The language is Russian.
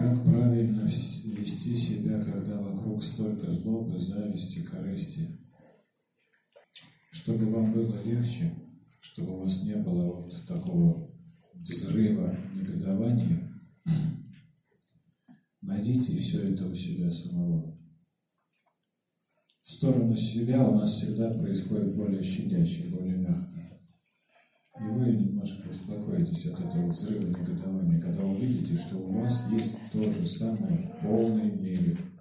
Как правильно вести себя, когда вокруг столько злобы, зависти, корысти? Чтобы вам было легче, чтобы у вас не было вот такого взрыва негодования, найдите все это у себя самого. В сторону себя у нас всегда происходит более щадяще, более мягко. И вы немножко успокоитесь от этого взрыва негодования, когда увидите, что у вас есть то же самое в полной мере.